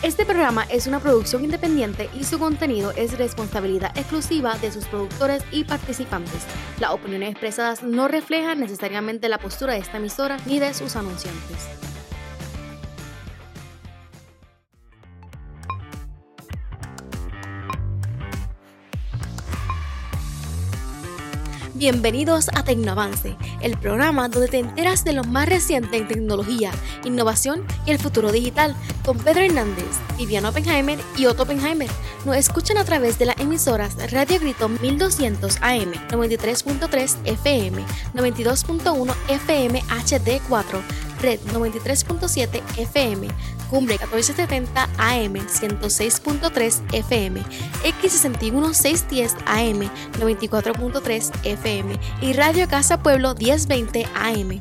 Este programa es una producción independiente y su contenido es responsabilidad exclusiva de sus productores y participantes. Las opiniones expresadas no reflejan necesariamente la postura de esta emisora ni de sus anunciantes. Bienvenidos a Tecnoavance, el programa donde te enteras de lo más reciente en tecnología, innovación y el futuro digital, con Pedro Hernández, Viviana Oppenheimer y Otto Oppenheimer. Nos escuchan a través de las emisoras Radio Grito 1200 AM, 93.3 FM, 92.1 FM HD4, Red 93.7 FM, Cumbre 1470 AM, 106.3 FM, X61 610 AM, 94.3 FM y Radio Casa Pueblo 1020 AM.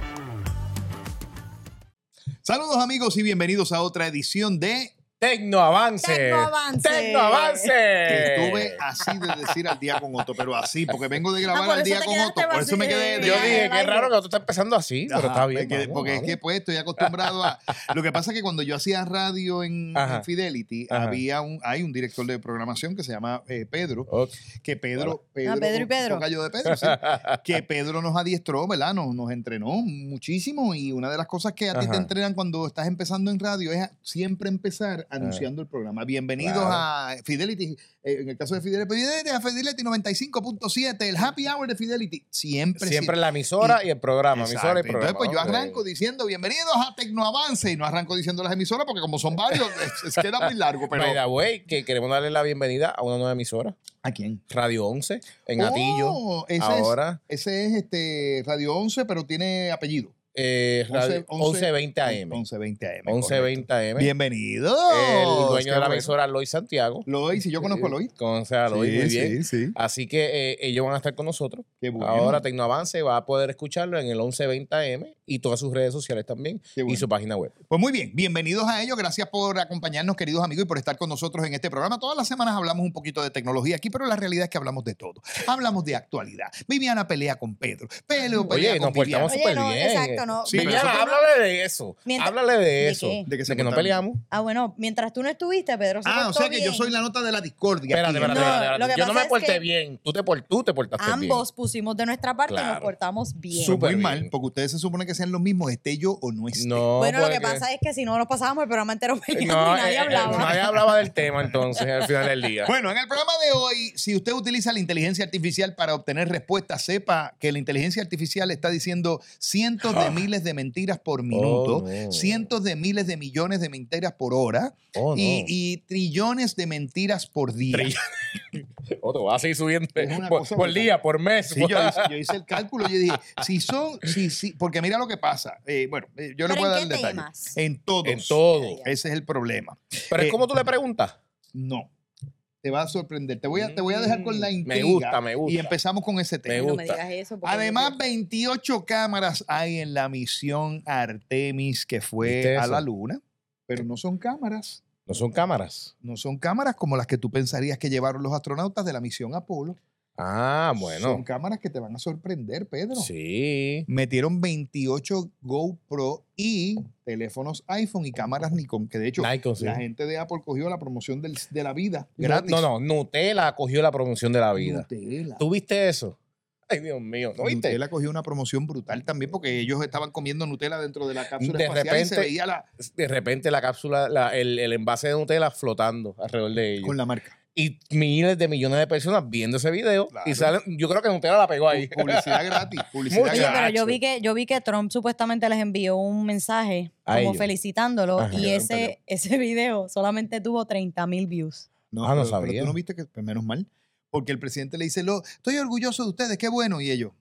Saludos amigos y bienvenidos a otra edición de Tecnoavance. Tecnoavance. Tecnoavance. Estuve así de decir al día con Otto, pero así, porque vengo de grabar al día con Otto, por eso me quedé. Yo dije, qué raro que tú estás empezando así, pero está bien. Porque es que pues estoy acostumbrado a... Lo que pasa es que cuando yo hacía radio en Fidelity, hay un director de programación que se llama Pedro, que Pedro y Pedro. gallo de Pedro, sí, que Pedro nos adiestró, ¿verdad? Nos entrenó muchísimo y una de las cosas que a ti te entrenan cuando estás empezando en radio es siempre empezar anunciando el programa. Bienvenidos a Fidelity, en el caso de Fidelity, a Fidelity 95.7, el happy hour de Fidelity. Siempre la emisora y el programa. Exacto. Emisora y programa. Entonces, pues yo arranco diciendo bienvenidos a Tecnoavance y no arranco diciendo las emisoras porque como son varios, queda muy largo. Pero... By the way, que queremos darle la bienvenida a una nueva emisora. ¿A quién? Radio 11, en Atillo. Ese es Radio 11, pero tiene apellido. 1120 AM. 1120 AM. 1120 AM. Bienvenido. El dueño de la emisora, Lois Santiago. Lois, si yo conozco a Lois. Conoce a Lois muy bien. Sí. Así que ellos van a estar con nosotros. Qué bueno. Ahora Tecnoavance va a poder escucharlo en el 1120 AM y todas sus redes sociales también y su página web. Pues muy bien, bienvenidos a ellos. Gracias por acompañarnos, queridos amigos, y por estar con nosotros en este programa. Todas las semanas hablamos un poquito de tecnología aquí, pero la realidad es que hablamos de todo. Hablamos de actualidad. Viviana pelea con Pedro. Oye, nos portamos súper bien. Exacto, no. Sí, Viviana, háblale de eso. Háblale de eso. ¿De que no peleamos. Ah, bueno, mientras tú no estuviste, Pedro se portó o sea que bien. yo soy la nota de la discordia. Espérate. Yo no me porté bien. Tú te portaste bien. Ambos pusimos de nuestra parte y nos portamos bien. Súper mal, porque ustedes se supone que sean los mismos, esté yo o no esté. No, bueno, lo que pasa es que si no nos pasábamos el programa entero peleando y nadie hablaba. Nadie hablaba del tema entonces al final del día. Bueno, en el programa de hoy, si usted utiliza la inteligencia artificial para obtener respuestas, sepa que la inteligencia artificial está diciendo cientos de miles de mentiras por minuto, cientos de miles de millones de mentiras por hora y trillones de mentiras por día. Otro va a seguir subiendo por día, por mes. Sí, yo hice el cálculo y yo dije, porque mira lo que pasa. Yo le voy a dar el detalle. Temas? En todos. En todo. Ese es el problema. Pero es como tú le preguntas. No. Te va a sorprender. Te voy a dejar con la intriga. Me gusta. Y empezamos con ese tema. Me No gusta. me digas eso. Además, 28 cámaras hay en la misión Artemis que fue a la Luna, pero no son cámaras. No son cámaras. No son cámaras como las que tú pensarías que llevaron los astronautas de la misión Apolo. Ah, bueno. Son cámaras que te van a sorprender, Pedro. Sí. Metieron 28 GoPro y teléfonos iPhone y cámaras Nikon, que de hecho Nikon, sí. La gente de Apple cogió la promoción de la vida gratis. No. Nutella cogió la promoción de la vida. Nutella. ¿Tú viste eso? Ay, Dios mío. ¿No viste? Nutella cogió una promoción brutal también porque ellos estaban comiendo Nutella dentro de la cápsula espacial y se veía de repente la cápsula, el envase de Nutella flotando alrededor de ellos. con la marca. Y miles de millones de personas viendo ese video. Claro. Y salen, yo creo que Nutella la pegó ahí. Publicidad gratis. Muy Oye, bien. pero yo vi que Trump supuestamente les envió un mensaje como felicitándolo y ese video solamente tuvo 30,000 views. no pero sabía. Tú no viste que, pues, menos mal, porque el presidente le dice, estoy orgulloso de ustedes, qué bueno, y ellos.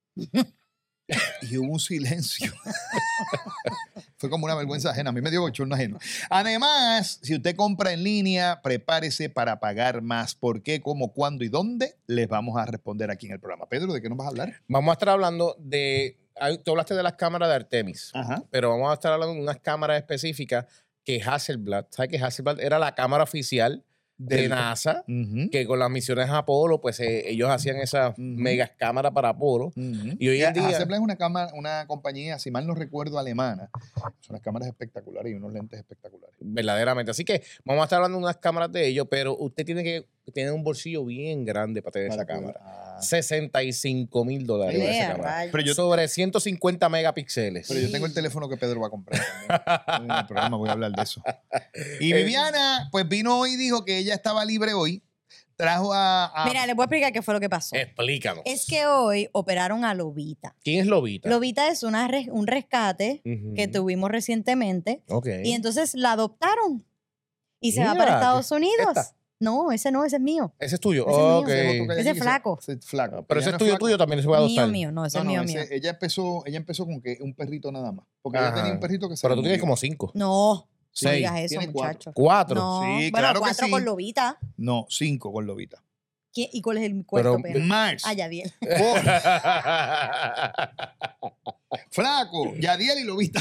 Y hubo un silencio. Fue como una vergüenza ajena. A mí me dio bochorno ajeno. Además, si usted compra en línea, prepárese para pagar más. ¿Por qué, cómo, cuándo y dónde? Les vamos a responder aquí en el programa. Pedro, ¿de qué nos vas a hablar? Vamos a estar hablando de... Tú hablaste de las cámaras de Artemis. Ajá. Pero vamos a estar hablando de unas cámaras específicas que Hasselblad, ¿sabes que Hasselblad era la cámara oficial de NASA, que con las misiones Apolo, pues ellos hacían esas megas cámaras para Apolo. Y hoy en día... Hasselblad es una compañía, si mal no recuerdo, alemana. Son unas cámaras espectaculares y unos lentes espectaculares. Verdaderamente. Así que vamos a estar hablando de unas cámaras de ellos, pero usted tiene que tener un bolsillo bien grande para tener esa cámara. $65,000 esa cámara. Pero sobre 150 megapíxeles. Pero yo tengo el teléfono que Pedro va a comprar también. En el programa voy a hablar de eso. Y Viviana, pues vino hoy y dijo que ella estaba libre hoy. Trajo a... Mira, les voy a explicar qué fue lo que pasó. Explícanos. Es que hoy operaron a Lobita. ¿Quién es Lobita? Lobita es un rescate que tuvimos recientemente. Okay. Y entonces la adoptaron. Y se va para Estados Unidos. ¿Esta? No, ese es mío. Ese es tuyo. Ese es flaco. Flaco. Pero ese es tuyo también se puede adoptar. Mío, no, ese es mío. Ella empezó con que un perrito nada más. Porque ella tenía un perrito que se... Pero tú tienes como 5. No. Sí, no digas eso, muchacho. 4. No, sí, bueno, claro 4 que sí. con Lobita. No, 5 con Lobita. ¿Y cuál es el cuarto perro? Mars. Yadiel. Flaco, Yadiel y Lobita.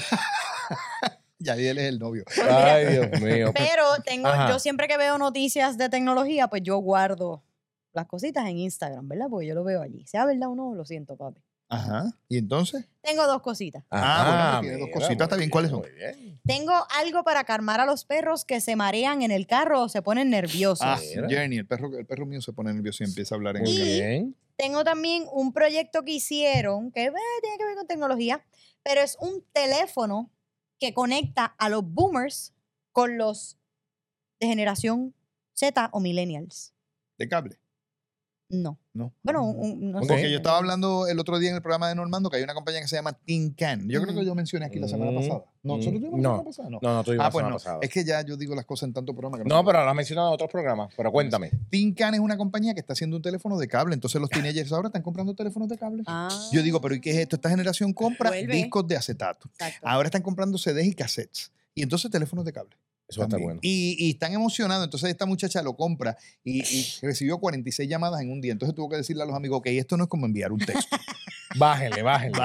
Yadiel es el novio. Ay, Dios mío. Pero yo siempre que veo noticias de tecnología, pues yo guardo las cositas en Instagram, ¿verdad? Porque yo lo veo allí. Sea verdad o no, lo siento, papi. Ajá. ¿Y entonces? Tengo 2 cositas. Bueno, tiene 2 cositas. Está bien. ¿Cuáles son? Tengo algo para calmar a los perros que se marean en el carro o se ponen nerviosos. Journey, el perro mío se pone nervioso y empieza a hablar en inglés. Tengo también un proyecto que hicieron que tiene que ver con tecnología, pero es un teléfono que conecta a los boomers con los de generación Z o millennials. ¿De cable? No. Bueno, no sé. Porque yo estaba hablando el otro día en el programa de Normando que hay una compañía que se llama Tin Can. Yo creo que yo mencioné aquí la semana pasada. ¿No? ¿Nosotros tuvimos la semana pasada? No tuvimos la semana pasada. Es que ya yo digo las cosas en tanto programa que no, pero lo has mencionado en otros programas. Pero cuéntame. Tin Can es una compañía que está haciendo un teléfono de cable. Entonces los teenagers ahora están comprando teléfonos de cable. Yo digo, ¿pero y qué es esto? Esta generación compra discos de acetato. Exacto. Ahora están comprando CDs y cassettes. Y entonces teléfonos de cable. Eso va a estar bueno. Y están emocionados. Entonces esta muchacha lo compra y recibió 46 llamadas en un día. Entonces tuvo que decirle a los amigos, ok, esto no es como enviar un texto. Bájenle.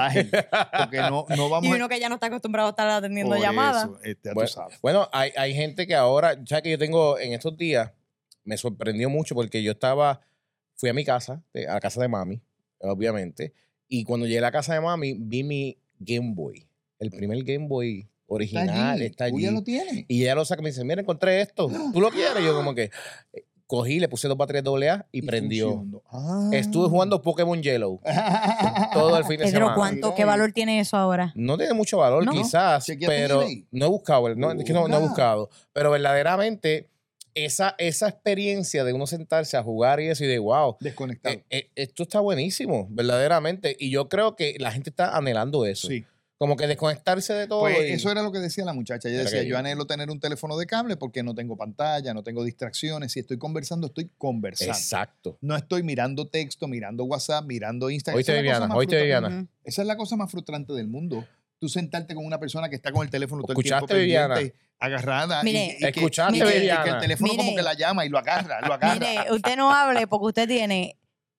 Porque no vamos y uno que ya no está acostumbrado a estar atendiendo llamadas. Bueno, hay gente que ahora, ya que yo tengo en estos días, me sorprendió mucho porque fui a mi casa, a la casa de mami, obviamente, y cuando llegué a la casa de mami, vi mi Game Boy, el primer Game Boy original, está allí. Ya lo tiene. Y ella lo saca y me dice, mira, encontré esto. ¿Tú lo quieres? Y yo como que cogí, le puse 2 baterías AA y prendió. Estuve jugando Pokémon Yellow todo el fin de semana. Pero ¿qué valor tiene eso ahora? No tiene mucho valor, quizás, pero no he buscado. Es que no he buscado. Pero verdaderamente esa experiencia de uno sentarse a jugar y eso y de wow. Desconectado. Esto está buenísimo, verdaderamente. Y yo creo que la gente está anhelando eso. Sí. Como que desconectarse de todo. Pues eso era lo que decía la muchacha. Ella decía, yo anhelo tener un teléfono de cable porque no tengo pantalla, no tengo distracciones. Si estoy conversando, estoy conversando. Exacto. No estoy mirando texto, mirando WhatsApp, mirando Instagram. Oíste, Viviana. Esa es la cosa más frustrante del mundo. Tú sentarte con una persona que está con el teléfono todo el tiempo Viviana? pendiente, agarrada. Escuchaste, Viviana. Que el teléfono como que la llama y lo agarra. Mire, usted no hable porque usted tiene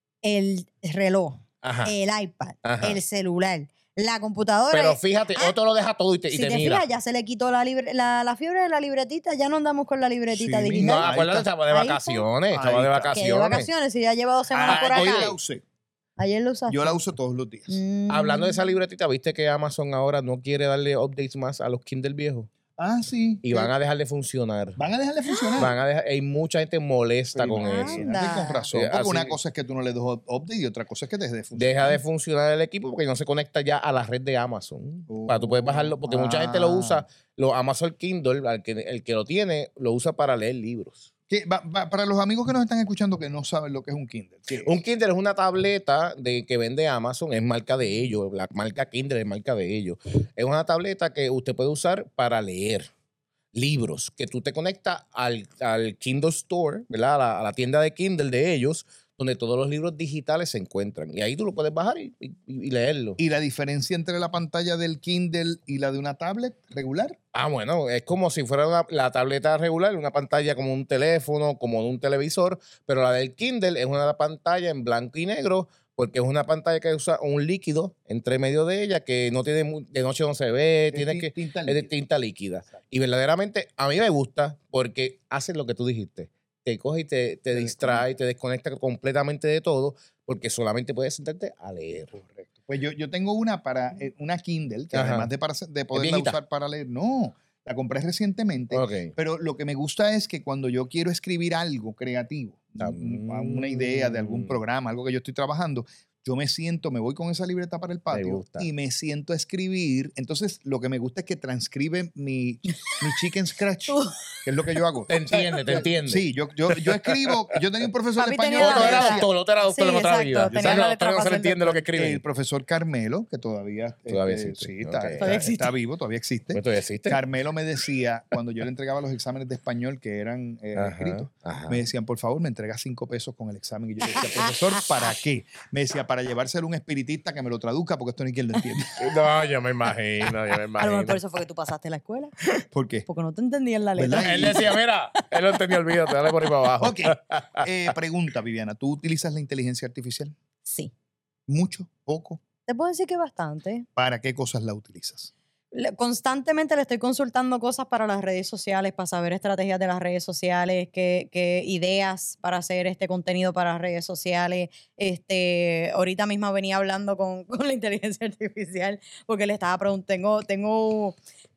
el reloj, el iPad, el celular, la computadora. Pero fíjate, otro lo deja todo y te mira. Fijas, ya se le quitó la fiebre de la libretita, ya no andamos con la libretita digital. No, acuérdate, estaba de vacaciones. Estaba de vacaciones. ¿Qué de vacaciones? Si ya lleva 2 semanas por acá. Ayer la usaste. Yo la uso todos los días. Hablando de esa libretita, ¿viste que Amazon ahora no quiere darle updates más a los Kindle viejos? Sí. Y van a dejar de funcionar. ¿Van a dejar de funcionar? Hay mucha gente molesta con eso. Con razón. Porque una cosa es que tú no le des update y otra cosa es que deje de funcionar. Deja de funcionar el equipo porque no se conecta ya a la red de Amazon. Para tú puedes bajarlo, porque mucha gente lo usa. Los Amazon Kindle, el que lo tiene, lo usa para leer libros. Para los amigos que nos están escuchando que no saben lo que es un Kindle. Un Kindle es una tableta que vende Amazon, es marca de ellos, la marca Kindle es marca de ellos. Es una tableta que usted puede usar para leer libros, que tú te conectas al Kindle Store, ¿verdad? A la tienda de Kindle de ellos, donde todos los libros digitales se encuentran. Y ahí tú lo puedes bajar y leerlo. ¿Y la diferencia entre la pantalla del Kindle y la de una tablet regular? Bueno, es como si fuera la tableta regular, una pantalla como un teléfono, como un televisor, pero la del Kindle es una pantalla en blanco y negro, porque es una pantalla que usa un líquido entre medio de ella que no tiene, de noche no se ve, es de tinta líquida. Y verdaderamente a mí me gusta porque hace lo que tú dijiste. te coge y te distrae, te desconecta completamente de todo, porque solamente puedes sentarte a leer. Correcto. Pues yo tengo una para una Kindle, que Ajá. además de poderla viejita? usar para leer, no, la compré recientemente, Ok. pero lo que me gusta es que cuando yo quiero escribir algo creativo, una idea de algún programa, algo que yo estoy trabajando, yo me siento, me voy con esa libreta para el patio gusta. y me siento a escribir. Entonces, lo que me gusta es que transcribe mi chicken scratch, que es lo que yo hago. Te entiende. Sí, yo escribo. Yo tenía un profesor de Papi tenía español. la Otro era letra. doctor, otro era doctor en Sí, otra exacto, vida. tenía la letra No se le fácil entiende lo que escribe. El profesor Carmelo, que todavía, Existe. sí, Ok. Todavía existe. está vivo, todavía existe. ¿Esto ya existe? Carmelo me decía, cuando yo le entregaba los exámenes de español que eran escritos, Ajá. me decían, por favor, me entrega 5 pesos con el examen. Y yo le decía, profesor, ¿para qué? Me decía, para llevárselo a un espiritista que me lo traduzca, porque esto ni quien lo entiende. No, yo me imagino, A lo mejor por eso fue que tú pasaste la escuela, ¿Por qué? porque no te entendían la letra. ¿Verdad? Él decía, mira, él lo entendía, olvídate, dale por ahí para abajo. Ok. Pregunta, Viviana, ¿tú utilizas la inteligencia artificial? Sí. ¿Mucho? ¿Poco? Te puedo decir que bastante. ¿Para qué cosas la utilizas? Constantemente le estoy consultando cosas para las redes sociales, para saber estrategias de las redes sociales, qué ideas para hacer este contenido para las redes sociales. Ahorita misma venía hablando con la inteligencia artificial porque le estaba preguntando, tengo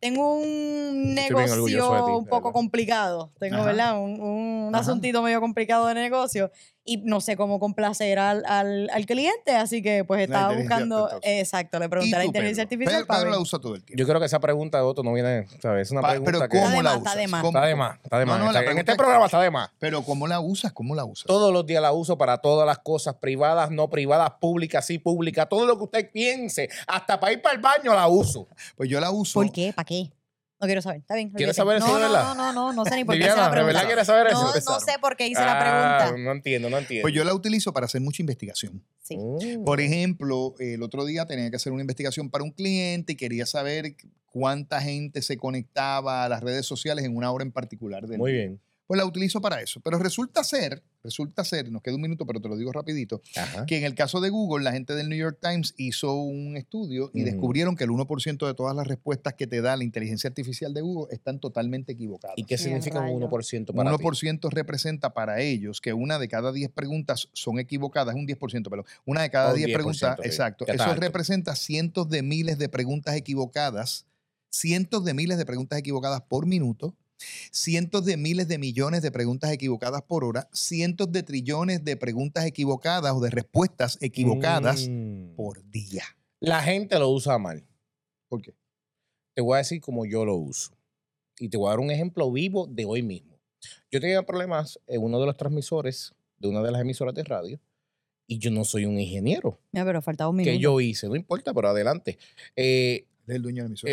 un Estoy bien orgulloso de ti, negocio un de poco verdad. complicado. Tengo, Ajá. ¿verdad? Un Ajá. asuntito medio complicado de negocio y no sé cómo complacer al cliente, así que pues estaba inteligencia buscando, artificial. exacto, le ¿Y pregunté a la tú, inteligencia Pedro? artificial para Pedro la ver. usa todo el tiempo. Yo creo que esa pregunta de Otto no viene, ¿sabes? Es una pregunta Pero que... ¿cómo Está de la más, usas? está de más. ¿Cómo? Está de más, está de más. No, la en pregunta este es- programa está de más. Pero ¿cómo la usas? ¿Cómo la usas? Todos los días la uso para todas las cosas privadas, no privadas, públicas, sí públicas, todo lo que usted piense, hasta para ir para el baño la uso. Pues yo la uso. ¿Por qué? ¿Para qué? No quiero saber. Está bien. ¿Quieres olvídate. saber eso de verdad? No sé ni por qué hice Viviana, la ¿de pregunta. verdad quieres saber eso? No sé por qué hice la pregunta. No entiendo. Pues yo la utilizo para hacer mucha investigación. Sí. Por ejemplo, el otro día tenía que hacer una investigación para un cliente y quería saber cuánta gente se conectaba a las redes sociales en una hora en particular del Muy día. bien. Pues la utilizo para eso. Pero resulta ser, nos queda un minuto, pero te lo digo rapidito, Ajá. que en el caso de Google, la gente del New York Times hizo un estudio y Ujú. descubrieron que el 1% de todas las respuestas que te da la inteligencia artificial de Google están totalmente equivocadas. ¿Y qué Sí, significa un rayo. 1% para ti? 1% representa para ellos que una de cada 10 preguntas son equivocadas, un 10%, pero una de cada Un 10 preguntas, 10%, ok. exacto. Ya está Eso alto. representa cientos de miles de preguntas equivocadas, cientos de miles de preguntas equivocadas por minuto, cientos de miles de millones de preguntas equivocadas por hora, cientos de trillones de preguntas equivocadas o de respuestas equivocadas por día. La gente lo usa mal. ¿Por qué? Te voy a decir cómo yo lo uso. Y te voy a dar un ejemplo vivo de hoy mismo. Yo tenía problemas en uno de los transmisores de una de las emisoras de radio y yo no soy un ingeniero. Mira, pero faltaba un minuto. Que yo hice, no importa, pero adelante. Es el dueño de la emisora.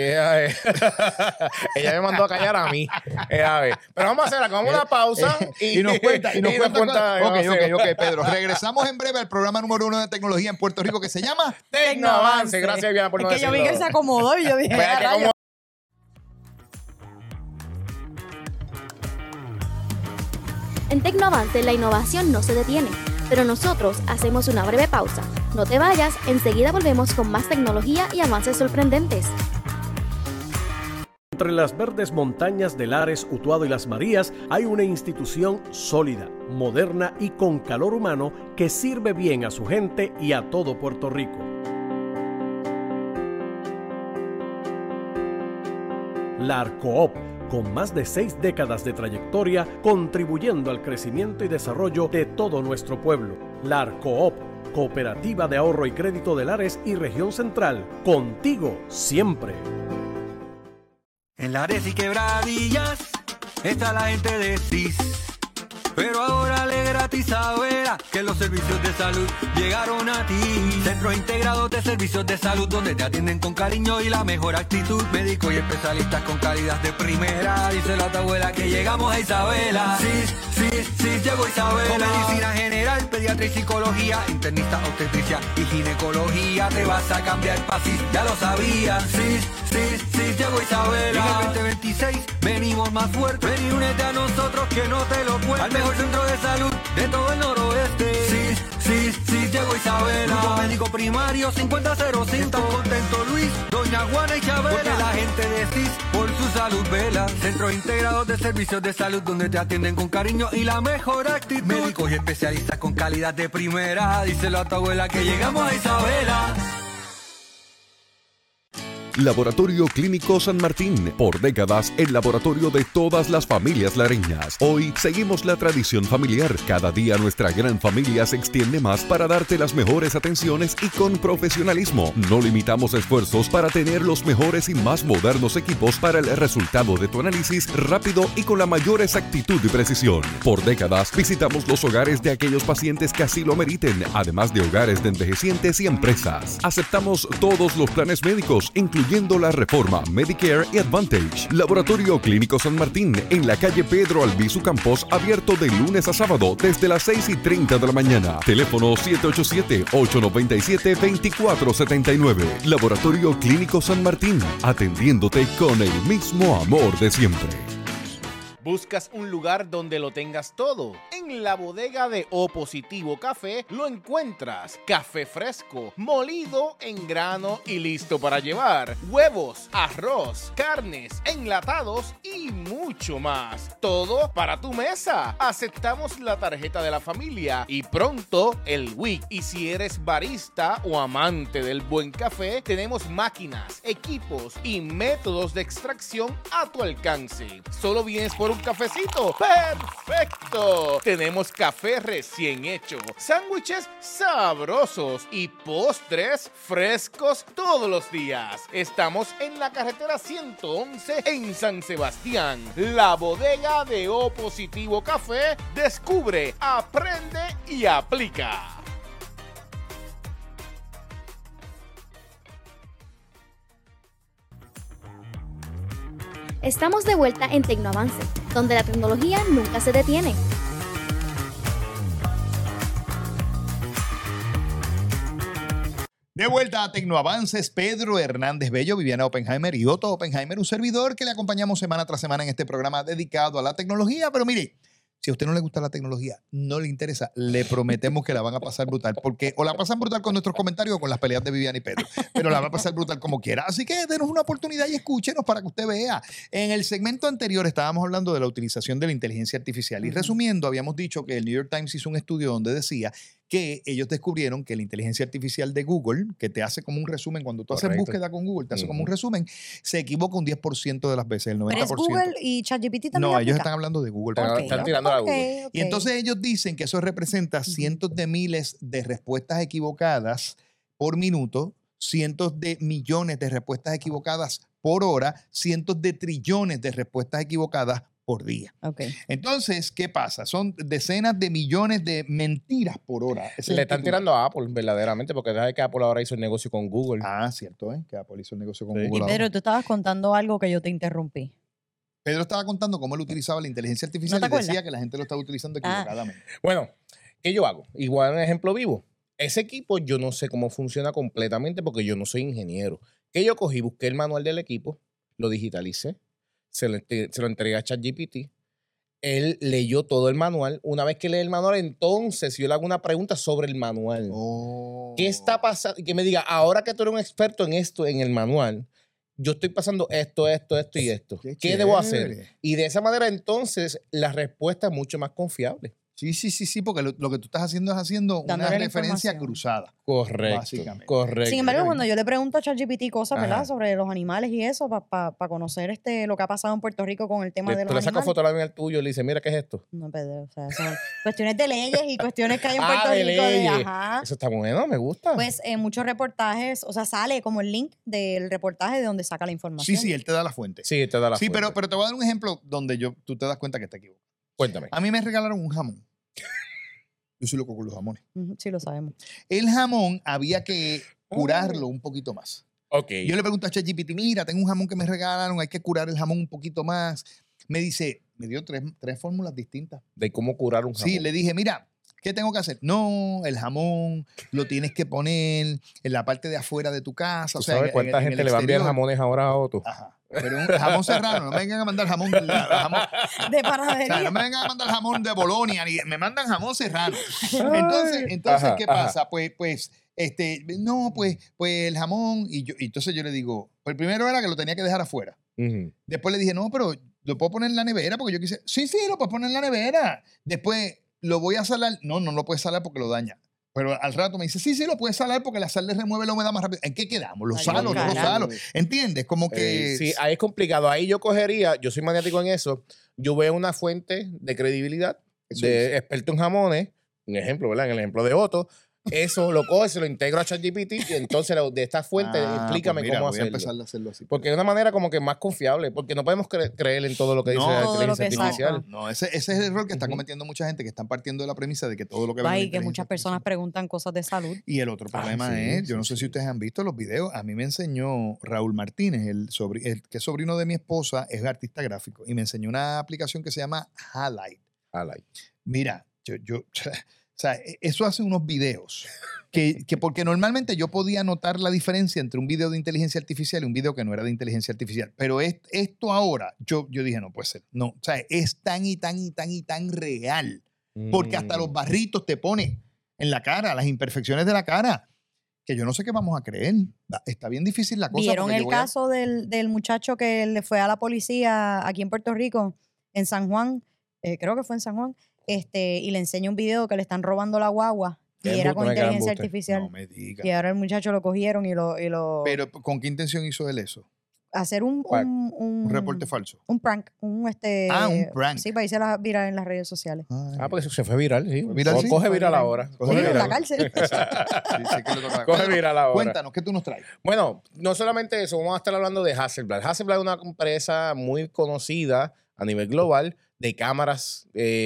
Ella me mandó a callar a mí. A ver. Pero vamos a hacer acá, vamos a una pausa Y nos cuenta. Ok, Ok, Pedro. Regresamos en breve al programa número 1 de tecnología en Puerto Rico que se llama Tecnoavance. Gracias, Viviana, por Es no que yo vi que decirlo. se acomodó y yo dije, Vea que "Ah, como- En Tecnoavance la innovación no se detiene, pero nosotros hacemos una breve pausa. No te vayas, enseguida volvemos con más tecnología y avances sorprendentes. Entre las verdes montañas de Lares, Utuado y Las Marías hay una institución sólida, moderna y con calor humano que sirve bien a su gente y a todo Puerto Rico. La Arcoop, con más de 6 décadas de trayectoria, contribuyendo al crecimiento y desarrollo de todo nuestro pueblo. La Arcoop, Cooperativa de Ahorro y Crédito de Lares y Región Central, contigo siempre. En Lares y Quebradillas está la gente de CIS. Pero ahora le gratis a Vera que los servicios de salud llegaron a ti. Centros integrados de servicios de salud donde te atienden con cariño y la mejor actitud. Médicos y especialistas con calidad de primera. Díselo a tu abuela que llegamos a Isabela. Sí, llegó Isabela. Con medicina general, pediatría y psicología, internista, obstetricia y ginecología. Te vas a cambiar para CIS, ya lo sabías. Sí, llegó Isabela. Y en el 2026 venimos más fuerte. Ven y únete a nosotros que no te lo cuento. Al mejor centro de salud de todo el noroeste. Sí, CIS, CIS llegó Isabela. Grupo médico primario 5005. Están contentos Luis, doña Juana y Chabela. Porque la gente de CIS por su salud vela. Centros integrados de servicios de salud donde te atienden con cariño y la mejor actitud. Médicos y especialistas con calidad de primera. Díselo a tu abuela que llegamos a Isabela. Laboratorio Clínico San Martín, por décadas el laboratorio de todas las familias lareñas. Hoy seguimos la tradición familiar. Cada día nuestra gran familia se extiende más para darte las mejores atenciones y con profesionalismo. No limitamos esfuerzos para tener los mejores y más modernos equipos para el resultado de tu análisis rápido y con la mayor exactitud y precisión. Por décadas visitamos los hogares de aquellos pacientes que así lo meriten, además de hogares de envejecientes y empresas. Aceptamos todos los planes médicos, incluyendo la reforma Medicare y Advantage. Laboratorio Clínico San Martín, en la calle Pedro Albizu Campos, abierto de lunes a sábado desde las 6:30 de la mañana. Teléfono 787-897-2479. Laboratorio Clínico San Martín, atendiéndote con el mismo amor de siempre. ¿Buscas un lugar donde lo tengas todo? En la bodega de O Positivo Café lo encuentras. Café fresco, molido en grano y listo para llevar. Huevos, arroz, carnes, enlatados y mucho más. Todo para tu mesa. Aceptamos la tarjeta de la familia y pronto el WIC. Y si eres barista o amante del buen café, tenemos máquinas, equipos y métodos de extracción a tu alcance. Solo vienes por un cafecito. ¡Perfecto! Tenemos café recién hecho, sándwiches sabrosos y postres frescos todos los días. Estamos en la carretera 111 en San Sebastián. La bodega de O Positivo Café. Descubre, aprende y aplica. Estamos de vuelta en Tecnoavance, donde la tecnología nunca se detiene. De vuelta a Tecnoavances, Pedro Hernández Bello, Viviana Oppenheimer y Otto Oppenheimer, un servidor que le acompañamos semana tras semana en este programa dedicado a la tecnología. Pero mire, si a usted no le gusta la tecnología, no le interesa, le prometemos que la van a pasar brutal, porque o la pasan brutal con nuestros comentarios o con las peleas de Viviana y Pedro, pero la va a pasar brutal como quiera. Así que denos una oportunidad y escúchenos para que usted vea. En el segmento anterior estábamos hablando de la utilización de la inteligencia artificial y resumiendo, habíamos dicho que el New York Times hizo un estudio donde decía que ellos descubrieron que la inteligencia artificial de Google, que te hace como un resumen, cuando tú haces búsqueda con Google, te hace como un resumen, se equivoca un 10% de las veces, el 90%. ¿Pero es Google y ChatGPT también? No, aplica? ellos están hablando de Google. Están tirando a Google. Y entonces ellos dicen que eso representa cientos de miles de respuestas equivocadas por minuto, cientos de millones de respuestas equivocadas por hora, cientos de trillones de respuestas equivocadas por día. Okay. Entonces, ¿qué pasa? Son decenas de millones de mentiras por hora. Ese Le es están el tirando a Apple, verdaderamente, porque sabes que Apple ahora hizo el negocio con Google. Ah, cierto, ¿eh? Que Apple hizo el negocio con Sí. Google. Y ahora. Pedro, tú estabas contando algo que yo te interrumpí. Pedro estaba contando cómo él utilizaba la inteligencia artificial ¿No te y decía acuerdas? que la gente lo estaba utilizando equivocadamente. Bueno, ¿qué yo hago? Igual un ejemplo vivo. Ese equipo yo no sé cómo funciona completamente porque yo no soy ingeniero. ¿Qué yo cogí? Busqué el manual del equipo, lo digitalicé, se lo entregué a ChatGPT. Él leyó todo el manual. Una vez que lee el manual, entonces yo le hago una pregunta sobre el manual. Oh. ¿Qué está pasando? Y que me diga, ahora que tú eres un experto en esto, en el manual, yo estoy pasando esto y esto. ¿Qué debo hacer? chévere. Y de esa manera, entonces, la respuesta es mucho más confiable. Sí, porque lo que tú estás haciendo es haciendo Dándole una la referencia información. cruzada. Correcto. Básicamente. Correcto. Sin embargo, cuando yo le pregunto a ChatGPT cosas, ¿verdad? Ajá. Sobre los animales y eso, para conocer lo que ha pasado en Puerto Rico con el tema de Tú los le sacas animales. foto al tuyo y le dices, mira, ¿qué es esto? No, Pedro, o sea, son cuestiones de leyes y cuestiones que hay en Ah, Puerto de Rico. leyes. Ajá. Eso está bueno, me gusta. Pues en muchos reportajes, o sea, sale como el link del reportaje de donde saca la información. Sí, él te da la fuente. sí, te da la Sí, fuente. pero te voy a dar un ejemplo donde tú te das cuenta que te equivocas. Cuéntame. A mí me regalaron un jamón. Yo soy loco con los jamones. Ujú, sí, lo sabemos. El jamón había que curarlo un poquito más. Ok. Yo le pregunto a ChatGPT, mira, tengo un jamón que me regalaron, hay que curar el jamón un poquito más. Me dio tres fórmulas distintas. De cómo curar un jamón. Sí, le dije, mira, ¿Qué tengo que hacer? No, el jamón lo tienes que poner en la parte de afuera de tu casa. ¿Tú O sea, sabes cuánta en gente el le va a enviar exterior. jamones ahora a Otto? Ajá. Pero un jamón serrano, no me vengan a mandar jamón. De O sea, panadería. no me vengan a mandar jamón de Bolonia, ni me mandan jamón serrano. Entonces Ajá, ¿qué ajá. pasa? Pues, no, pues el jamón, y entonces yo le digo, pues primero era que lo tenía que dejar afuera. Ujú. Después le dije, no, pero lo puedo poner en la nevera porque yo quise. Sí, lo puedes poner en la nevera. Después lo voy a salar. No lo puedes salar porque lo daña. Pero al rato me dice, sí, lo puedes salar porque la sal le remueve la humedad más rápido. ¿En qué quedamos? ¿Lo Ay, salo, no lo carajo. salo? ¿Entiendes? Como que. Sí, ahí es complicado. Ahí yo cogería, yo soy maniático en eso, yo veo una fuente de credibilidad Eso de es. experto en jamones, un ejemplo, ¿verdad? En el ejemplo de Otto, eso lo coge, se lo integro a ChatGPT y entonces de esta fuente explícame pues mira, cómo voy a hacerlo. empezar a hacerlo así. Porque es una manera como que más confiable, porque no podemos creer en todo lo que dice la todo lo inteligencia que artificial. saca. No, ese es el error que está Ujú. cometiendo mucha gente, que están partiendo de la premisa de que todo lo que ven en la Ay, que inteligencia muchas personas artificial. preguntan cosas de salud. Y el otro problema sí, es, yo sí, no sé sí. si ustedes han visto los videos, a mí me enseñó Raúl Martínez, el que es sobrino de mi esposa, es artista gráfico, y me enseñó una aplicación que se llama Highlight. Mira, o sea, eso hace unos videos que porque normalmente yo podía notar la diferencia entre un video de inteligencia artificial y un video que no era de inteligencia artificial. Pero esto ahora, yo dije, no puede ser. No, o sea, es tan y tan real. Porque hasta los barritos te pone en la cara, las imperfecciones de la cara, que yo no sé qué vamos a creer. Está bien difícil la cosa. ¿Vieron porque el yo voy a- caso del muchacho que le fue a la policía aquí en Puerto Rico, en San Juan? Creo que fue en San Juan. Y le enseña un video que le están robando la guagua y Qué era embuste, con me queda inteligencia embuste. artificial. No me digas. Y ahora el muchacho lo cogieron y lo Pero ¿con qué intención hizo él eso? hacer un Un reporte falso. un prank, un prank. Sí, para irse viral en las redes sociales. Ay. Porque eso se fue viral, sí. ¿Fue viral, sí? Coge Fue viral viral. ahora. Coge Sí, en viral. la cárcel. Sí, sí que le toca. Coge viral ahora. Cuéntanos, ¿qué tú nos traes? Bueno, no solamente eso, vamos a estar hablando de Hasselblad. Hasselblad es una empresa muy conocida a nivel global de cámaras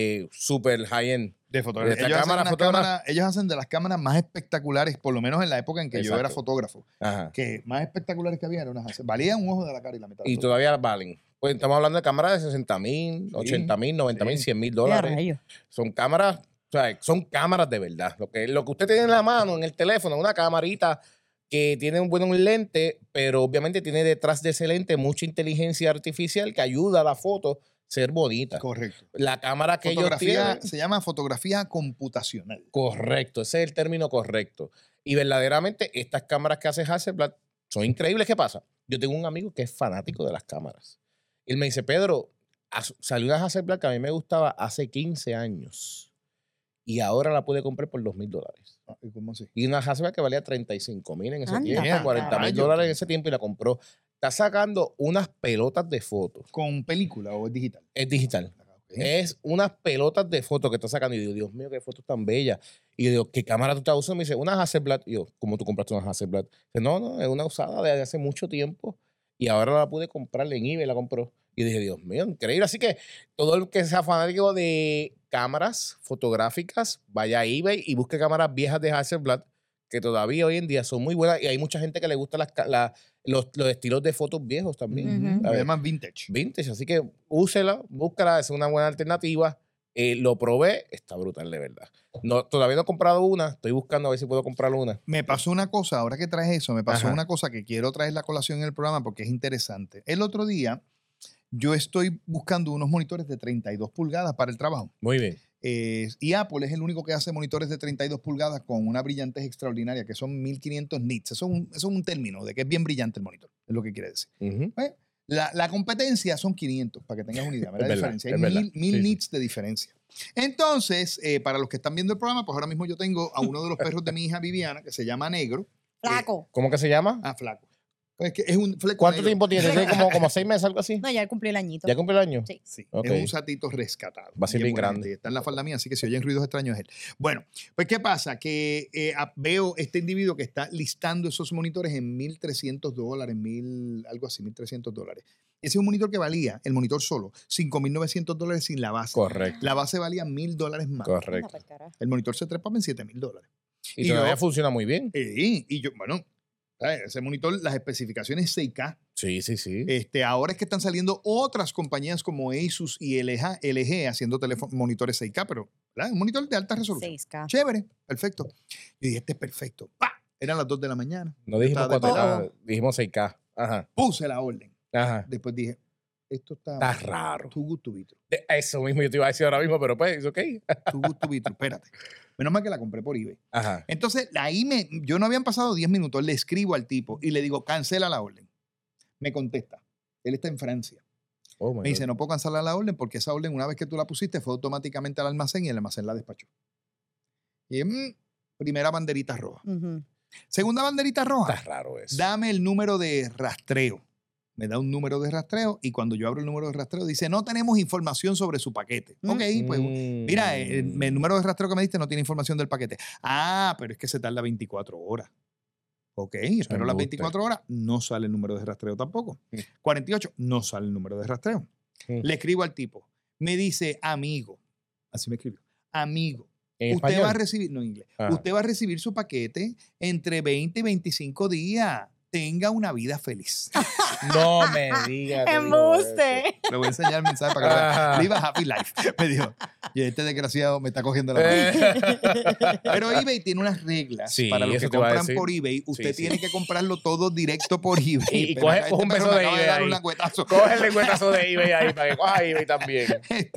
super high-end. De fotografía. Esta Ellos, cámara hacen fotógrafa. ellos hacen de las cámaras más espectaculares, por lo menos en la época en que yo era Exacto. fotógrafo, Ajá. que más espectaculares que había eran unas Hasselblad. Valía un ojo de la cara y la mitad. Y todavía valen. Pues estamos hablando de cámaras de 60,000, 80,000, 90,000, Sí. 100,000 Qué dólares. rayos. Son cámaras, o sea, son cámaras de verdad. Lo que usted tiene en la mano, en el teléfono, una camarita que tiene un lente, pero obviamente tiene detrás de ese lente mucha inteligencia artificial que ayuda a la foto a ser bonita. Correcto. La cámara que ellos Fotografía, tienen... se llama fotografía computacional. Correcto, ese es el término correcto. Y verdaderamente estas cámaras que hace Hasselblad son increíbles. ¿Qué pasa? Yo tengo un amigo que es fanático de las cámaras. Él me dice, Pedro, salió una Hasselblad que a mí me gustaba hace 15 años y ahora la pude comprar por $2,000. ¿Y cómo así? Y una Hasselblad que valía 35,000 en ese Anda, tiempo, pa'l 40,000 carajo. dólares en ese tiempo y la compró. Está sacando unas pelotas de fotos. ¿Con película o es digital? Es digital. Ok. Es unas pelotas de fotos que está sacando. Y digo, Dios mío, qué fotos tan bellas. Y yo digo, ¿qué cámara tú estás usando? Me dice, una Hasselblad. Y yo, ¿cómo tú compraste una Hasselblad? Dice, no, es una usada de hace mucho tiempo. Y ahora la pude comprar en eBay, la compró. Y dije, Dios mío, increíble. Así que todo el que sea fanático de cámaras fotográficas, vaya a eBay y busque cámaras viejas de Hasselblad, que todavía hoy en día son muy buenas. Y hay mucha gente que le gusta los estilos de fotos viejos también. Ujú. ¿sabes? Además, vintage. Vintage, así que úsela, búscala, es una buena alternativa. Lo probé, está brutal de verdad. No, todavía no he comprado una, estoy buscando a ver si puedo comprar una. Me pasó una cosa, ahora que traes eso, me pasó Ajá. una cosa que quiero traer la colación en el programa porque es interesante. El otro día, yo estoy buscando unos monitores de 32 pulgadas para el trabajo. Muy bien. Y Apple es el único que hace monitores de 32 pulgadas con una brillantez extraordinaria, que son 1500 nits. Eso es un término de que es bien brillante el monitor, es lo que quiere decir. Ujú. La competencia son 500, para que tengas una idea. ¿Verdad? Es verdad, Diferencia. Hay es verdad. 1000 Sí, sí. nits de diferencia. Entonces, para los que están viendo el programa, pues ahora mismo yo tengo a uno de los perros de mi hija Viviana, que se llama Negro. Flaco. ¿Cómo que se llama? Flaco. Es que es un fleco ¿Cuánto negro. tiempo tiene? ¿Tiene como 6 meses, algo así? No, ya cumplí el añito. ¿Ya cumple el año? Sí. Sí, Ok. es un satito rescatado. Va a ser bien buena grande. gente. Está en la falda mía, así que si oyen ruidos extraños es él. Bueno, pues ¿qué pasa? Que veo este individuo que está listando esos monitores en $1,300, algo así, $1,300. Ese es un monitor que valía, el monitor solo, $5,900 sin la base. Correcto, La base valía $1,000 más. Anda correcto. pa'l carajo. El monitor se trepa en $7,000. Y Y todavía yo- funciona muy bien. Y yo, bueno, Ese monitor, las especificaciones 6K. Sí. Ahora es que están saliendo otras compañías como Asus y LG haciendo monitores 6K, pero ¿verdad? Un monitor de alta resolución. 6K. Chévere, perfecto. Yo dije, este es perfecto. ¡Pah! Eran las 2 de la mañana. No dijimos Estaba cuánto desvelado. era, dijimos 6K. Ajá. Puse la orden. Ajá. Después dije, esto está raro. too good to be true. Eso mismo yo te iba a decir ahora mismo, pero pues, es ok. Too good to be true. Espérate. Menos mal que la compré por eBay. Ajá. Entonces, yo no habían pasado 10 minutos, le escribo al tipo y le digo, cancela la orden. Me contesta. Él está en Francia. Oh, my Me dice, God. no puedo cancelar la orden porque esa orden, una vez que tú la pusiste, fue automáticamente al almacén y el almacén la despachó. Y primera banderita roja. Ujú. Segunda banderita roja. Está raro eso. Dame el número de rastreo. Me da un número de rastreo y cuando yo abro el número de rastreo dice, no tenemos información sobre su paquete. Ok, pues mira, el número de rastreo que me diste no tiene información del paquete. Ah, pero es que se tarda 24 horas. Ok, espero las Embuste. 24 horas, no sale el número de rastreo tampoco. 48, no sale el número de rastreo. Le escribo al tipo, me dice, amigo, así me escribió, amigo, ¿En usted español? va a recibir, no en inglés, Ajá. usted va a recibir su paquete entre 20 y 25 días. Tenga una vida feliz. No me digas. ¡Embuste! Le voy a enseñar el mensaje para que Ajá. vean. Live a happy life. Me dijo, y este desgraciado me está cogiendo la mano. Pero eBay tiene unas reglas Sí, para los eso que te iba a compran decir. por eBay. Usted Sí. tiene que comprarlo todo directo por eBay. Y Pero coge acá un perro peso me de acaba eBay dar ahí. un lengüetazo. Coge el lengüetazo de eBay ahí para que coja eBay también.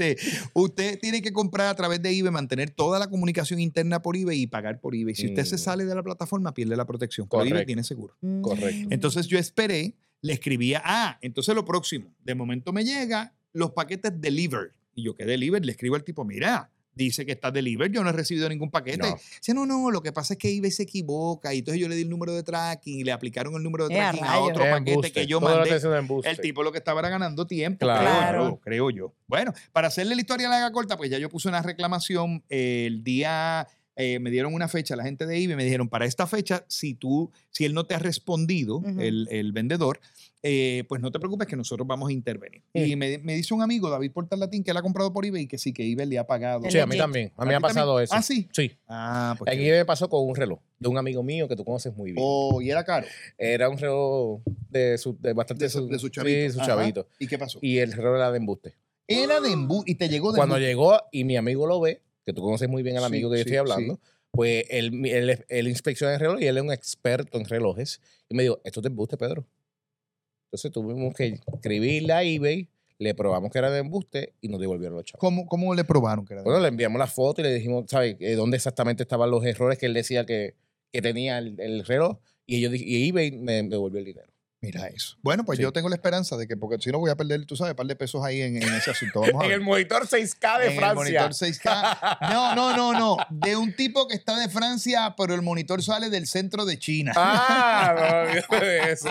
Usted tiene que comprar a través de eBay, mantener toda la comunicación interna por eBay y pagar por eBay. Si usted se sale de la plataforma, pierde la protección. Pero eBay Correcto. tiene seguro. Correcto. Entonces yo esperé, le escribía, entonces lo próximo, de momento me llega los paquetes delivered. Y yo, ¿qué delivered? Le escribo al tipo, mira, dice que está delivered, yo no he recibido ningún paquete. No. Dice, no, lo que pasa es que eBay se equivoca. Y entonces yo le di el número de tracking y le aplicaron el número de tracking a rayos. otro paquete Embuste. que yo Todo lo mandé. que es un embuste. El tipo lo que estaba era ganando tiempo, Claro. creo yo. Bueno, para hacerle la historia larga corta, pues ya yo puse una reclamación el día, me dieron una fecha, la gente de eBay me dijeron, para esta fecha, si él no te ha respondido, Ujú. el vendedor, pues no te preocupes que nosotros vamos a intervenir. Y me dice un amigo, David Portalatín, que él ha comprado por eBay y que sí, que eBay le ha pagado. Sí, a mí Legit. también. A mí me ¿A ha ti pasado también? eso. ¿Ah, sí? Sí. Pues Aquí qué- me pasó con un reloj de un amigo mío que tú conoces muy bien. y era caro. Era un reloj de bastante De su chavito. Sí, su Ajá. chavito. ¿Y qué pasó? Y el reloj era de embuste. Era de embuste y te llegó de Cuando embuste. llegó y mi amigo lo ve, que tú conoces muy bien al Sí, amigo que yo sí, estoy hablando, pues él inspecciona el reloj y él es un experto en relojes. Y me dijo, esto es de embuste, Pedro. Entonces tuvimos que escribirle a eBay, le probamos que era de embuste y nos devolvieron los chavos. ¿Cómo le probaron que era de Bueno, le enviamos la foto y le dijimos, ¿sabes? ¿Dónde exactamente estaban los errores que él decía que tenía el reloj? Y eBay me devolvió el dinero. Mira eso. Bueno, pues Sí. yo tengo la esperanza de que, porque si no voy a perder, tú sabes, un par de pesos ahí en ese asunto. Vamos a En ver. el monitor 6K de En el Francia. monitor 6K. No. De un tipo que está de Francia, pero el monitor sale del centro de China. Ah, no, eso.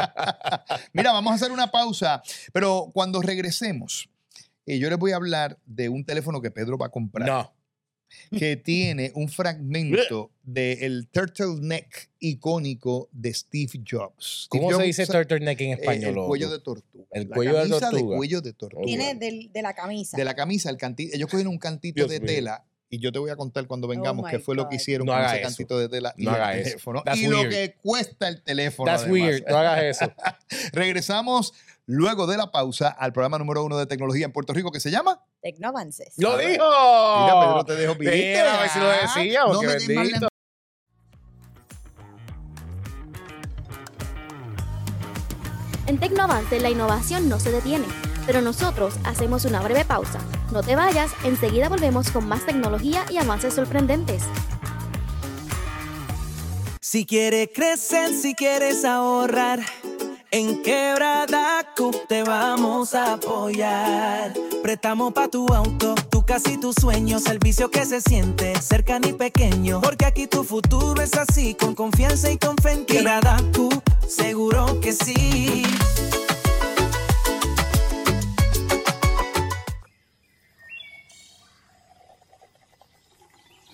Mira, vamos a hacer una pausa, pero cuando regresemos, yo les voy a hablar de un teléfono que Pedro va a comprar. No. Que tiene un fragmento del turtleneck icónico de Steve Jobs. Steve ¿Cómo se Jobs, dice turtleneck en español? El loco? cuello de tortuga. El La cuello de camisa tortuga. cuello de tortuga. Viene de la camisa. De la camisa, el cantito. Ellos cogieron un cantito Dios de mío. tela y yo te voy a contar cuando vengamos my qué fue lo God. que hicieron No con haga ese eso. cantito de tela y No haga el eso. teléfono. That's Y lo weird. que cuesta el teléfono. That's además. weird. No hagas eso. Regresamos luego de la pausa al programa número 1 de tecnología en Puerto Rico que se llama. Tecnovances. ¡Lo A ver. dijo! Mira, Pedro te dejo Mira, a ver si lo decía, No porque me des más bendito. En Tecnoavance la innovación no se detiene, pero nosotros hacemos una breve pausa. No te vayas, enseguida volvemos con más tecnología y avances sorprendentes. Si quieres crecer, si quieres ahorrar, en Quebrada Coop te vamos a apoyar. Préstamo pa' tu auto, tu casa y tus sueños, servicio que se siente cercano y pequeño. Porque aquí tu futuro es así, con confianza y con fe en Quebrada Coop, seguro que sí.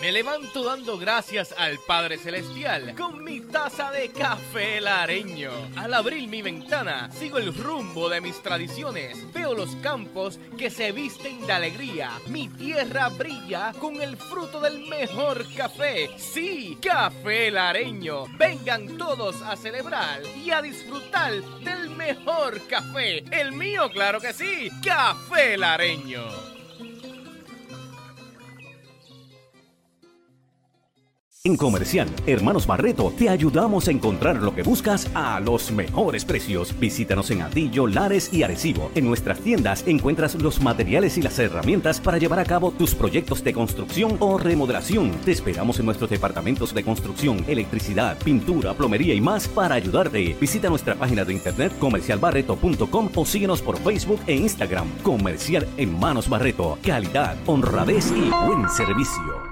Me levanto dando gracias al Padre Celestial con mi taza de café lareño. Al abrir mi ventana, sigo el rumbo de mis tradiciones. Veo los campos que se visten de alegría. Mi tierra brilla con el fruto del mejor café. Sí, café lareño. Vengan todos a celebrar y a disfrutar del mejor café. El mío, claro que sí, café lareño. En Comercial Hermanos Barreto te ayudamos a encontrar lo que buscas a los mejores precios. Visítanos en Atillo, Lares y Arecibo. En nuestras tiendas encuentras los materiales y las herramientas para llevar a cabo tus proyectos de construcción o remodelación. Te esperamos en nuestros departamentos de construcción, electricidad, pintura, plomería y más para ayudarte. Visita nuestra página de internet comercialbarreto.com o síguenos por Facebook e Instagram. Comercial Hermanos Barreto. Calidad, honradez y buen servicio.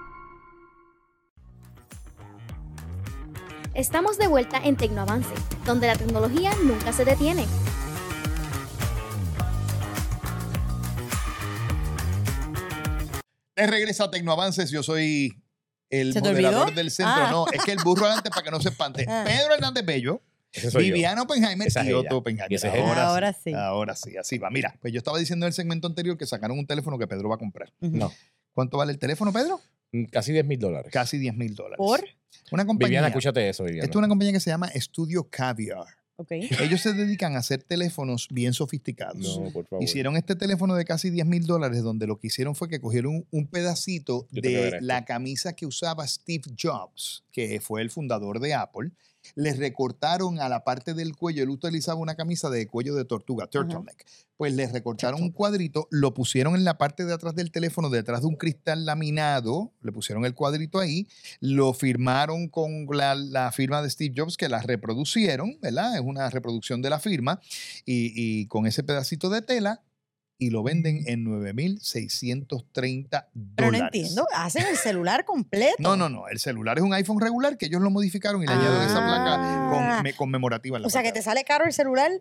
Estamos de vuelta en Tecnoavance, donde la tecnología nunca se detiene. De regreso a Tecnoavances, yo soy el ¿Se te moderador olvidó? del centro. Ah. No, es que el burro adelante para que no se espante. Pedro Hernández Bello, Ese soy yo. Viviana Oppenheimer Esa es y ella. Otto Oppenheimer. Y ese es él. Ahora sí. Ahora sí, así va. Mira, pues yo estaba diciendo en el segmento anterior que sacaron un teléfono que Pedro va a comprar. No, ¿Cuánto vale el teléfono, Pedro? casi $10,000. Casi $10,000. ¿Por? Una compañía. Viviana, escúchate eso, Viviana. Esto es una compañía que se llama Studio Caviar. Ok. Ellos se dedican a hacer teléfonos bien sofisticados. No, por favor. Hicieron este teléfono de casi $10,000, donde lo que hicieron fue que cogieron un pedacito Yo tengo que ver de esto. la camisa que usaba Steve Jobs, que fue el fundador de Apple. Les recortaron a la parte del cuello. Él utilizaba una camisa de cuello de tortuga, turtleneck. Pues les recortaron un cuadrito, lo pusieron en la parte de atrás del teléfono, detrás de un cristal laminado. Le pusieron el cuadrito ahí. Lo firmaron con la firma de Steve Jobs, que la reproducieron, ¿verdad? Es una reproducción de la firma. Y con ese pedacito de tela. Y lo venden en $9,630. Pero no entiendo. Hacen el celular completo. No. El celular es un iPhone regular que ellos lo modificaron y le añadieron esa placa conmemorativa en la O sea, que parte te sale caro el celular.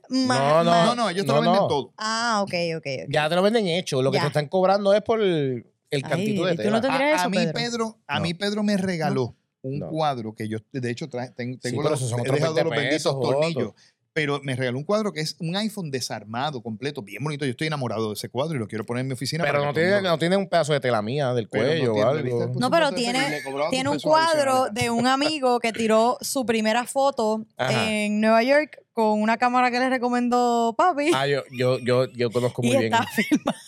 No, ellos te lo venden todo. Ah, ok. Ya te lo venden hecho. Lo que Ya. te están cobrando es por el cantito de ¿y tú tela. no te crees A eso, mí, Pedro? Pedro me regaló un No. cuadro que yo, de hecho, tengo pero esos son he otros dejado 20 los benditos pesos, tornillos. Pero me regaló un cuadro que es un iPhone desarmado, completo, bien bonito. Yo estoy enamorado de ese cuadro y lo quiero poner en mi oficina. Pero para no que todo el tiene, mundo no tiene un pedazo de tela mía del Pero no cuello tiene, o ¿viste? algo. No, pero Entonces, tiene, le cobraban tiene un 2 pesos cuadro adicionales. de un amigo que tiró su primera foto Ajá. en Nueva York con una cámara que le recomendó papi. Ah, yo conozco muy y bien. está filmada.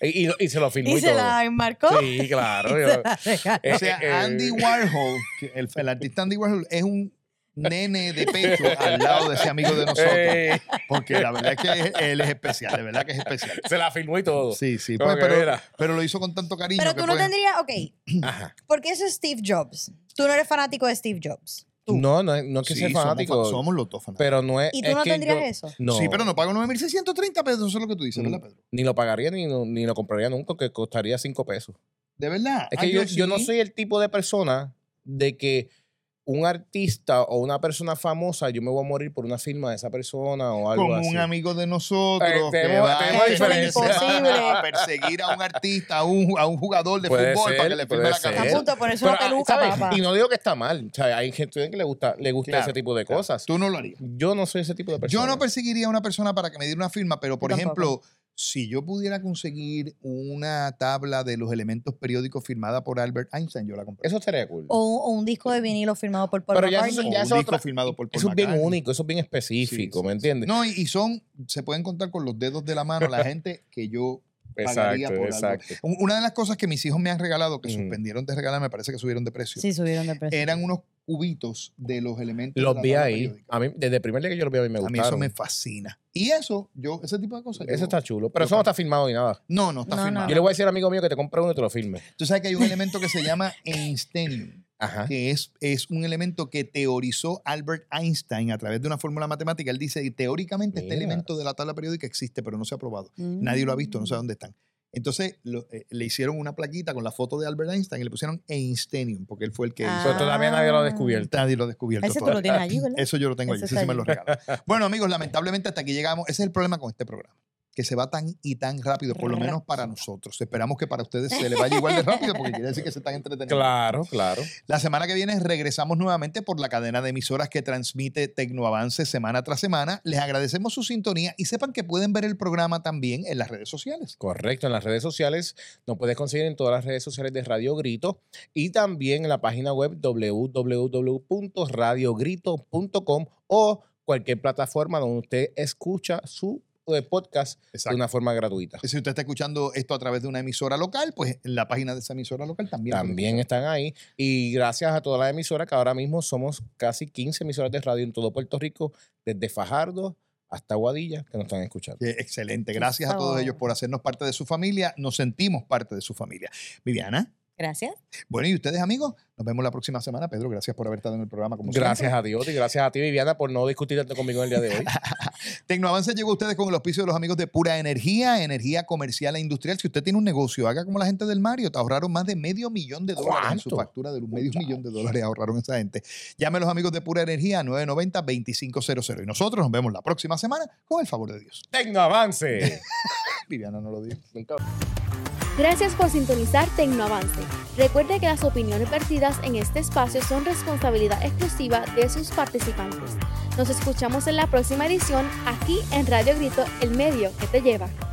Y se lo filmó Y y, se todo. la enmarcó. Sí, claro. Y yo- se la regaló. O sea, Andy Warhol, el artista Andy Warhol es un nene de pecho al lado de ese amigo de nosotros. Porque la verdad es que él es especial, de verdad que es especial. Se la filmó y todo. Sí, Como pues, que mira. pero lo hizo con tanto cariño. Pero que tú no pues, tendrías, ok, Ajá. porque eso es Steve Jobs. Tú no eres fanático de Steve Jobs. Tú. No es que sí, sea fanático. somos los dos fanáticos. Pero no es. ¿Y tú es no que tendrías yo- eso? No. Sí, pero no pago 9,630 pesos, eso es lo que tú dices, ¿verdad, Pedro? Ni lo pagaría ni lo compraría nunca, que costaría 5 pesos. ¿De verdad? Es que yo no soy el tipo de persona de que un artista o una persona famosa, yo me voy a morir por una firma de esa persona o algo como así. un amigo de nosotros que tenemos va diferencia. a perseguir a un artista, a un jugador de Puede fútbol ser, para que le firme puede la ser. Está a camisa. punto de ponerse una Pero, peluca, ¿sabes? papá. Y no digo que está mal. O sea, hay gente que le gusta Claro, ese tipo de claro. cosas. Tú no lo harías. Yo no soy ese tipo de persona. Yo no perseguiría a una persona para que me diera una firma, pero por Yo ejemplo, si yo pudiera conseguir una tabla de los elementos periódicos firmada por Albert Einstein, yo la compraría. Eso estaría cool. O un disco de vinilo firmado por Paul Pero ya McCartney. eso- ya O eso un es disco otra- firmado por Paul Eso es bien McCartney. único, eso es bien específico, Sí, ¿me sí, entiendes? No, y se pueden contar con los dedos de la mano la gente que yo pagaría por algo. Una de las cosas que mis hijos me han regalado, que Ujú. suspendieron de regalar, me parece que subieron de precio, Sí, subieron de precio. eran unos cubitos de los elementos Los de la vi tabla ahí. periódica. A mí, desde el primer día que yo los vi, a mí me A mí gustaron. eso me fascina. Y eso, ese tipo de cosas. Eso yo- está chulo. Pero yo eso no compro. está firmado ni nada. No, no está No, firmado. Yo le voy a decir al amigo mío que te compre uno y te lo firme. Tú sabes que hay un elemento que se llama Einsteinium, Ajá. que es un elemento que teorizó Albert Einstein a través de una fórmula matemática. Él dice, y teóricamente este Mira. elemento de la tabla periódica existe, pero no se ha probado. Mm. Nadie lo ha visto, no sabe dónde están. Entonces le hicieron una plaquita con la foto de Albert Einstein y le pusieron Einsteinium, porque él fue el que Ah. hizo. Pero todavía nadie lo ha descubierto. Nadie lo ha descubierto. Ese tú todavía. lo tienes allí, ¿verdad? Eso yo lo tengo allí, Ese ese está sí me lo allí. regalan. Bueno, amigos, lamentablemente hasta aquí llegamos. Ese es el problema con este programa. que se va tan y tan rápido, por lo menos para nosotros. Esperamos que para ustedes se les vaya igual de rápido, porque quiere decir que se están entreteniendo. Claro, claro. La semana que viene regresamos nuevamente por la cadena de emisoras que transmite Tecnoavance semana tras semana. Les agradecemos su sintonía y sepan que pueden ver el programa también en las redes sociales. Correcto, en las redes sociales nos puedes conseguir en todas las redes sociales de Radio Grito y también en la página web www.radiogrito.com o cualquier plataforma donde usted escucha su podcast de una forma gratuita. Si usted está escuchando esto a través de una emisora local, pues en la página de esa emisora local también están ahí. Y gracias a todas las emisoras, que ahora mismo somos casi 15 emisoras de radio en todo Puerto Rico, desde Fajardo hasta Guadilla, que nos están escuchando. Excelente. Gracias a todos ellos por hacernos parte de su familia. Nos sentimos parte de su familia. Viviana. Gracias. Bueno, y ustedes, amigos, nos vemos la próxima semana. Pedro, gracias por haber estado en el programa. Como gracias siempre. a Dios y gracias a ti, Viviana, por no discutir tanto conmigo el día de hoy. Tecnoavance llegó a ustedes con el auspicio de los amigos de Pura Energía, energía comercial e industrial. Si usted tiene un negocio, haga como la gente del Mario. Te ahorraron más de $500,000 en su factura de los $500,000. Ahorraron esa gente. Llame a los amigos de Pura Energía 990-2500. Y nosotros nos vemos la próxima semana con el favor de Dios. ¡Tecnoavance! Viviana no lo dijo. Gracias por sintonizar Tecnoavance. Recuerde que las opiniones vertidas en este espacio son responsabilidad exclusiva de sus participantes. Nos escuchamos en la próxima edición aquí en Radio Grito, el medio que te lleva.